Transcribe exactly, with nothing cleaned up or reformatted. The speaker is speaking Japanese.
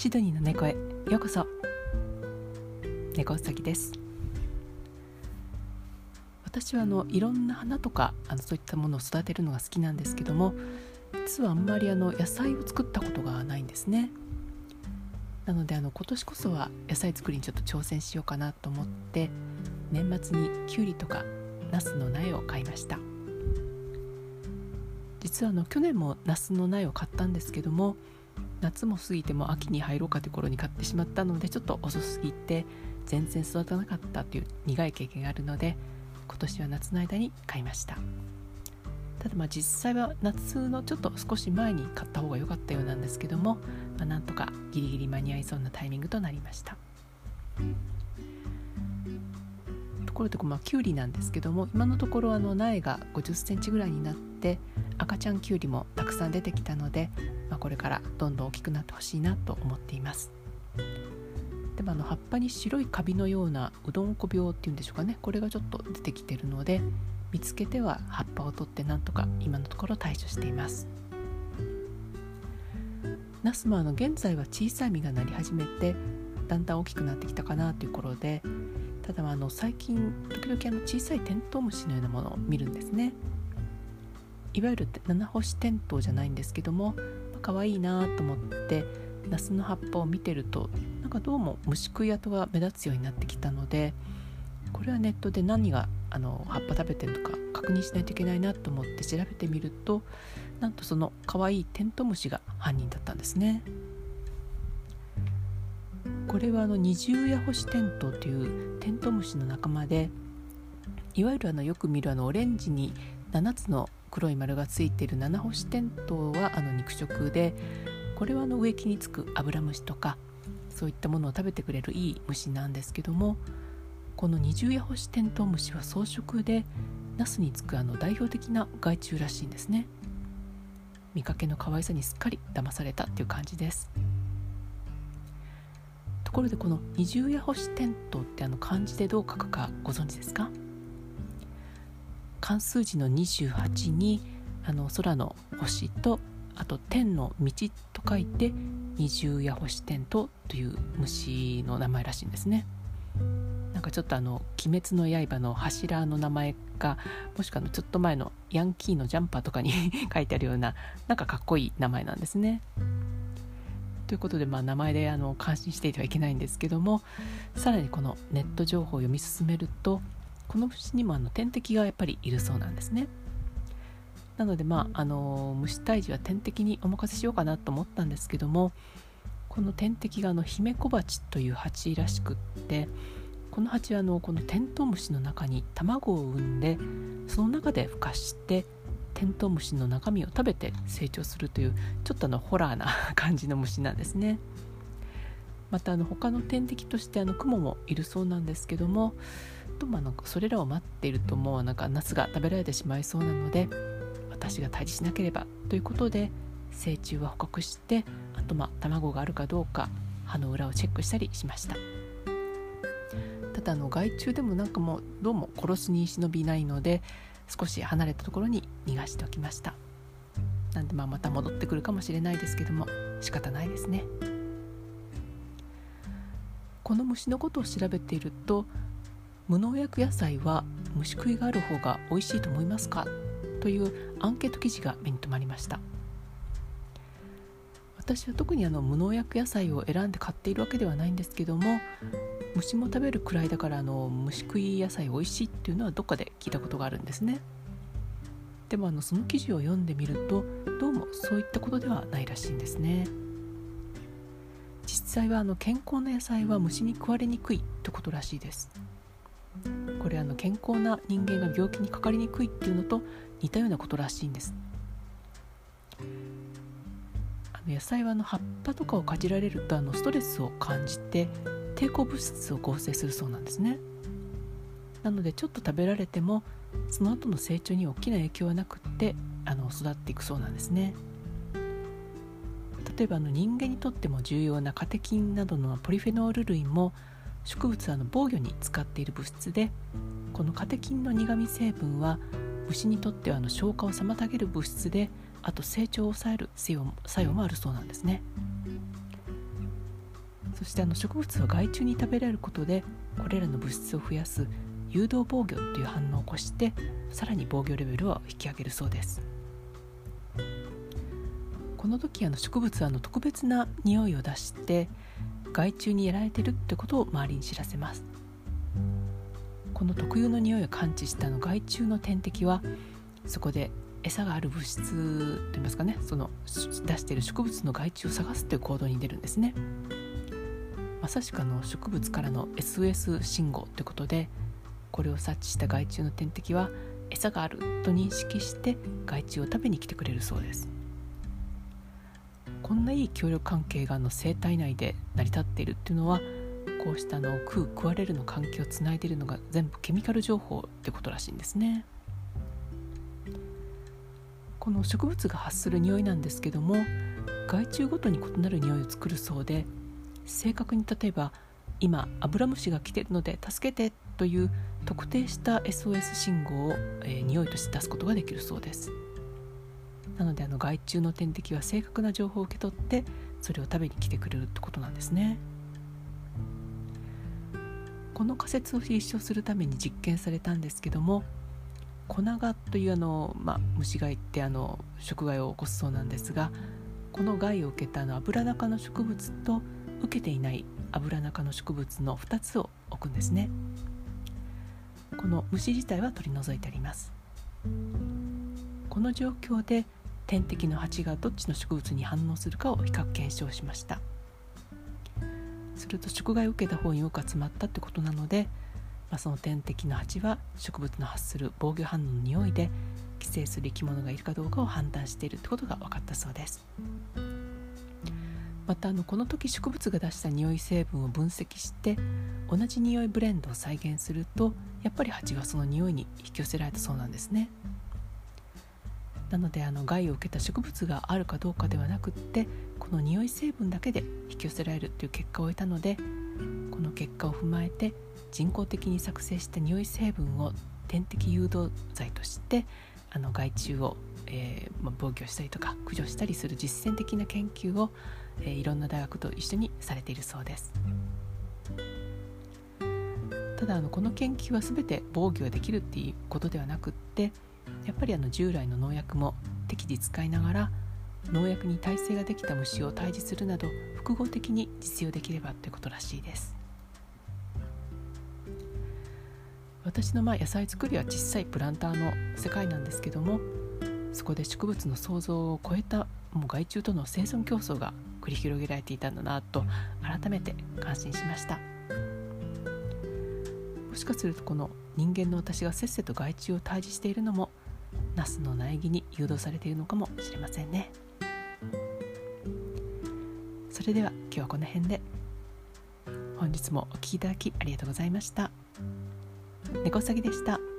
シドニーの猫へようこそ。猫うさぎです。私はあのいろんな花とかあのそういったものを育てるのが好きなんですけども、実はあんまりあの野菜を作ったことがないんですね。なのであの今年こそは野菜作りにちょっと挑戦しようかなと思って、年末にキュウリとかナスの苗を買いました。実はあの去年もナスの苗を買ったんですけども、夏も過ぎても秋に入ろうかという頃に買ってしまったので、ちょっと遅すぎて全然育たなかったという苦い経験があるので、今年は夏の間に買いました。ただまあ実際は夏のちょっと少し前に買った方が良かったようなんですけども、まあ、なんとかギリギリ間に合いそうなタイミングとなりました。ところでまあキュウリなんですけども、今のところあの苗がごじゅっセンチぐらいになって赤ちゃんキュウリもたくさん出てきたので、まあ、これからどんどん大きくなってほしいなと思っています。でもあの葉っぱに白いカビのようなうどんこ病っていうんでしょうかね、これがちょっと出てきているので、見つけては葉っぱを取ってなんとか今のところ対処しています。ナスもあの現在は小さい実がなり始めて、だんだん大きくなってきたかなという頃で、ただあの最近時々あの小さいテントウムシのようなものを見るんですね。いわゆる七星テントウじゃないんですけども、可愛いなと思ってナスの葉っぱを見てると、なんかどうも虫食い跡が目立つようになってきたので、これはネットで何があの葉っぱ食べてるのか確認しないといけないなと思って調べてみると、なんとその可愛いテントウムシが犯人だったんですね。これはあの二重ヤホシテントウというテントウムシの仲間で、いわゆるあのよく見るあのオレンジにななつの黒い丸がついている七星テントウはあの肉食で、これはあの植木につくアブラムシとかそういったものを食べてくれるいい虫なんですけども、この二重ヤホシテントウムシは草食で、ナスにつくあの代表的な害虫らしいんですね。見かけの可愛さにすっかり騙されたっていう感じです。ところでこの二重ヤホシテントウってあの漢字でどう書くかご存知ですか？漢数字のにじゅうはちにあの空の星と、あと天の道と書いて二重ヤホシテントウという虫の名前らしいんですね。なんかちょっとあの鬼滅の刃の柱の名前か、もしくはちょっと前のヤンキーのジャンパーとかに書いてあるような、なんかかっこいい名前なんですね。ということで、まあ、名前であの感心していてはいけないんですけども、さらにこのネット情報を読み進めると、この虫にもあの天敵がやっぱりいるそうなんですね。なので、まあ、あの虫退治は天敵にお任せしようかなと思ったんですけども、この天敵があのヒメコバチという蜂らしくって、この蜂はあのこのテントウムシの中に卵を産んで、その中で孵化してテントウムシの中身を食べて成長するという、ちょっとあのホラーな感じの虫なんですね。またあの他の天敵としてあのクモもいるそうなんですけども、とまあなんかそれらを待っていると、もうなんかナスが食べられてしまいそうなので、私が退治しなければということで成虫は捕獲して、あとまあ卵があるかどうか葉の裏をチェックしたりしました。ただあの害虫でもなんかもうどうも殺すに忍びないので、少し離れたところに逃がしておきました。なんでまあまた戻ってくるかもしれないですけども、仕方ないですね。この虫のことを調べていると、無農薬野菜は虫食いがある方が美味しいと思いますかというアンケート記事が目に留まりました。私は特にあの無農薬野菜を選んで買っているわけではないんですけども、虫も食べるくらいだからあの虫食い野菜美味しいっていうのはどっかで聞いたことがあるんですね。でもあのその記事を読んでみると、どうもそういったことではないらしいんですね。実際はあの健康な野菜は虫に食われにくいってことらしいです。これあの健康な人間が病気にかかりにくいっていうのと似たようなことらしいんです。あの野菜はあの葉っぱとかをかじられるとあのストレスを感じて抵抗物質を合成するそうなんですね。なのでちょっと食べられてもその後の成長に大きな影響はなくってあの育っていくそうなんですね。例えばあの人間にとっても重要なカテキンなどのポリフェノール類も植物はあの防御に使っている物質で、このカテキンの苦味成分は虫にとってはあの消化を妨げる物質で、あと成長を抑える作用もあるそうなんですね。 そしてあの植物は害虫に食べられることでこれらの物質を増やす誘導防御という反応を起こしてさらに防御レベルを引き上げるそうです。この時あの植物はあの特別な匂いを出して害虫にやられているってことを周りに知らせます。この特有の匂いを感知したあの害虫の天敵はそこで餌がある物質といいますかね、その出している植物の害虫を探すという行動に出るんですね。まさしくあの植物からの エスオーエス 信号ということで、これを察知した害虫の天敵は餌があると認識して害虫を食べに来てくれるそうです。こんないい協力関係があの生態内で成り立っているっていうのは、こうしたあの食う食われるの関係をつないでいるのが全部ケミカル情報ってことらしいんですね。この植物が発する匂いなんですけども、害虫ごとに異なる匂いを作るそうで、正確に例えば今アブラムシが来ているので助けてという特定した エスオーエス 信号を、えー、匂いとして出すことができるそうです。なのであの害虫の天敵は正確な情報を受け取ってそれを食べに来てくれるってことなんですね。この仮説を立証するために実験されたんですけども、コナガというあの、まあ、虫がいってあの食害を起こすそうなんですが、この害を受けたあのアブラナ科の植物と受けていないアブラナ科の植物のふたつを置くんですね。この虫自体は取り除いてあります。この状況で天敵の蜂がどっちの植物に反応するかを比較検証しました。すると食害を受けた方に多く集まったってことなので、まあ、その天敵の蜂は植物の発する防御反応の匂いで寄生する生き物がいるかどうかを判断しているってことが分かったそうです。またあのこの時植物が出した匂い成分を分析して同じ匂いブレンドを再現すると、やっぱり蜂はその匂いに引き寄せられたそうなんですね。なのであの害を受けた植物があるかどうかではなくって、この匂い成分だけで引き寄せられるという結果を得たので、この結果を踏まえて人工的に作成した匂い成分を天敵誘導剤としてあの害虫を、えーまあ、防御したりとか駆除したりする実践的な研究を、えー、いろんな大学と一緒にされているそうです。ただあのこの研究は全て防御ができるっていうことではなくって、やっぱりあの従来の農薬も適時使いながら農薬に耐性ができた虫を退治するなど複合的に実用できればということらしいです。私のまあ野菜作りは小さいプランターの世界なんですけども、そこで植物の想像を超えたもう害虫との生存競争が繰り広げられていたんだなと改めて感心しました。もしかするとこの人間の私がせっせと害虫を退治しているのもナスの苗木に誘導されているのかもしれませんね。それでは今日はこの辺で。本日もお聞きいただきありがとうございました。猫うさぎでした。